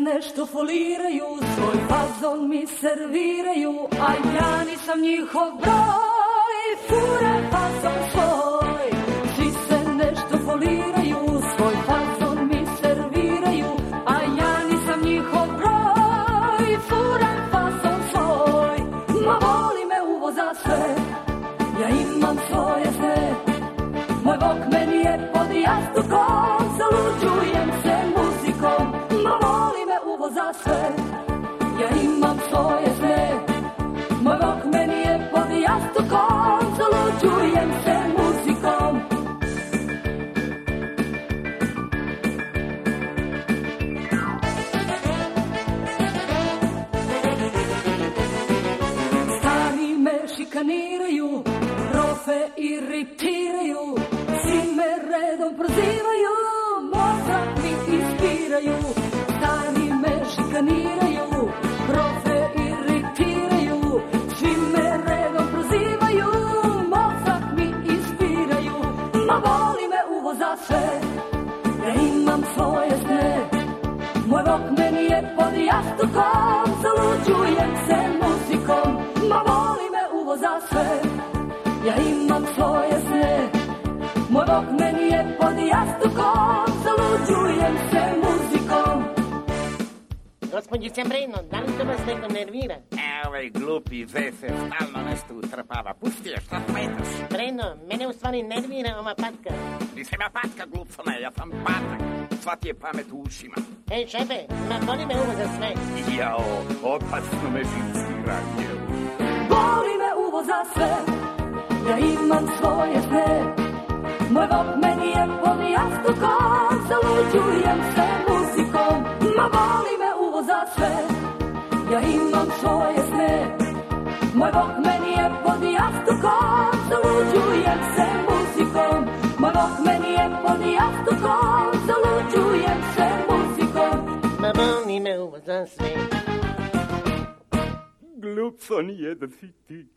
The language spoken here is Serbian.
nešto foliraju, svoj fazon mi serviraju, a ja nisam njihov broj, fura fazon svoj. Svi se nešto foliraju, svoj fazon mi serviraju, a ja nisam njihov broj, fura fazon svoj. Ma voli me uvo za sve, ja imam svoje sve, moj Walkman je pod jastukom, zaluđujem se muzikom. Ma voli me uvo za sve, ja imam svoje sve, moj Walkman je pod jastukom, zaluđujem se muzikom. Stari me šikaniraju, profe iritiraju, svi me redom prozivaju, mozak mi ispiraju. Stari me šikaniraju, profe iritiraju, svi me redom prozivaju, mozak mi ispiraju. Ma voli me uvo za sve, ja imam svoje sne, moj Walkman je pod jastukom, zaluđujem se muzikom. Ma voli me uvo za sve, ja imam svoje sne, moj Walkman je pod jastukom, zaluđujem se muzikom. Gospodin Breno, da li to vas neko nervira? Ovaj glupi zese stalno nešto utrpava. Pusti je, šta smetaš? Breno, mene u stvari nervira ova patka. Nisam ja patka, glupcone, ja sam patak. Sva ti je pamet u ušima. Ej, šefe, ma voli me uvo za sve. Jao, opasno me živciranje. Voli me uvo za sve, ja imam svoje sne, moj Walkman je pod jastukom, zaluđujem se muzikom. Ma voli me uvo za sve, ja imam svoje sne, moj Walkman je pod jastukom, zaluđujem se muzikom. Moj Walkman je pod jastukom, zaluđujem se muzikom. Ma voli me uvo za sve. Glupcon jedan si ti.